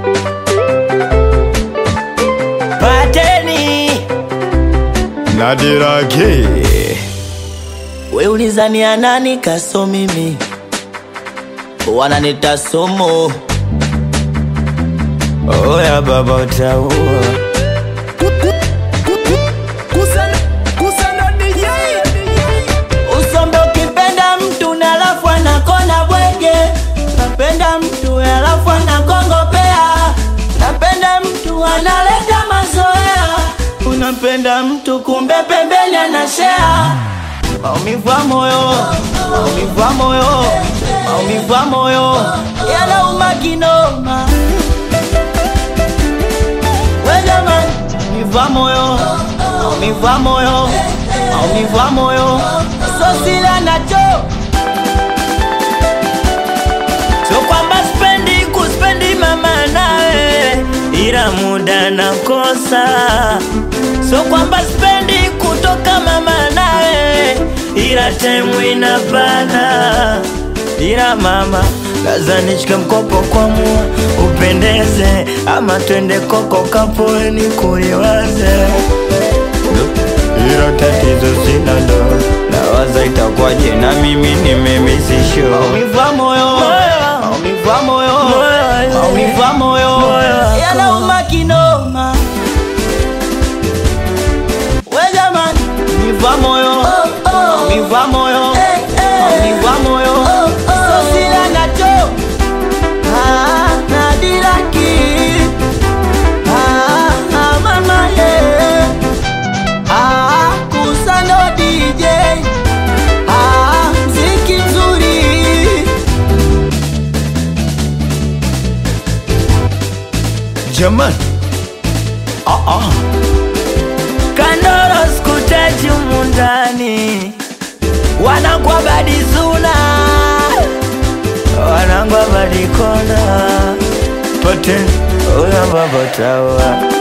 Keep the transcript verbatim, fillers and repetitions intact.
Pateni Nadirage. we ulizani anani kaso mimi wananita somo. Oya baba utaua usombe ukipenda mtu na alafu anakona bwege. Napenda mtu alafu anakongopea. Napenda mtu analeta mazoea. Unapenda mtu kumbe pembeni anashare. Maumivu ya moyo, maumivu ya moyo, maumivu ya moyo yanauma kinoma. We jamani, maumivu ya moyo, maumivu ya moyo, maumivu ya moyo so sila nacho. So kwamba spendi kuspendi mama nawe, ila muda nakosa. So kwamba spendi kutoka mama nawe, ila time inabana. Ila mama laza nichike mkopo kwa mua upendeze, ama twende koko kapoe ni kuliwaze. Ila tatizo sina ndo nawaza itakuwaje na mimi nimemisisho. Maumivu ya moyo, maumivu ya moyo, maumivu ya moyo yanauma kinoma. We jamani, maumivu ya moyo, maumivu ya moyo, maumivu ya moyo so sila nacho. Ah, Nadiraki. Ah, ah, mama yeah. Ah, Kusano D J. Ah, mziki mzuri. Jamani. Ah ah. Kandoro skutaji umundani. Wanangwa badizuna, wanangwa badikona. Pote, oya baba tawa.